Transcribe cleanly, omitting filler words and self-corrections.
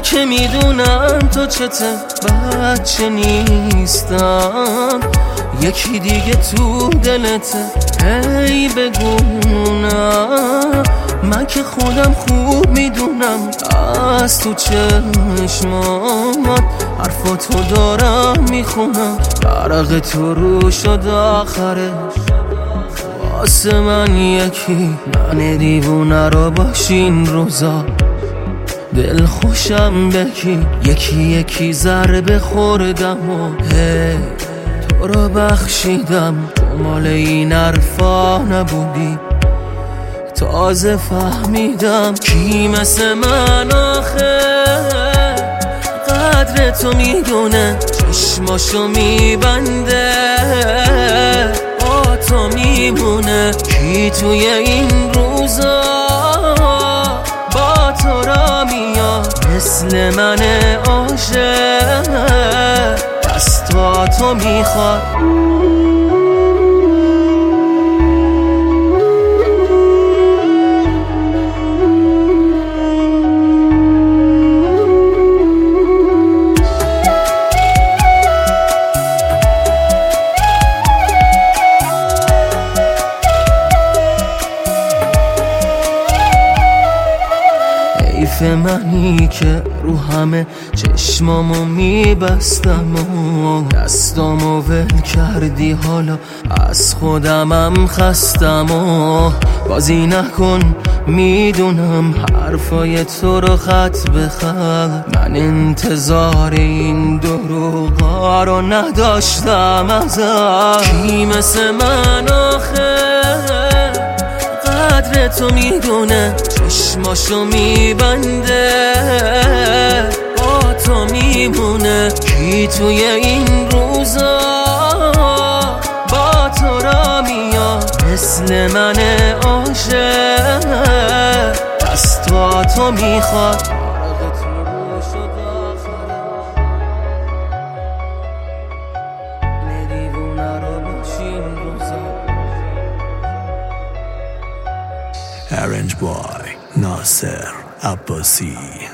که میدونم تو چته بچه نیستم، یکی دیگه تو دلته، هی بگونم من که خودم خوب میدونم از تو چشمات حرفاتو دارم میخونم، برق تو رو شد آخرش واسه من یکی، من دیوونه رو باشین روزا دل خوشم بکی، یکی یکی ضربه خوردم و هی تو رو بخشیدم، تو مال این حرفا نبودی تازه فهمیدم کی مثل من آخه قدر تو میدونه، چشماشو میبنده با تو میمونه، کی توی این روزا با تو را میاد مثل من عاشق دستاتو میخواد. حیف منی که رو همه چشمامو میبستم و دستامو ول کردی، حالا از خودمم خستم و بازی نکن، میدونم حرفای تو رو خط به خط، من انتظار این دروغا رو نداشتم ازت، کی مثل من آخه قدر تو میدونه، چشماشو میبنده با تو میمونه، کی توی این روزا با تو را میاد مثل من عاشق دستاتو میخواد. Arranged by Nasser Abbasi.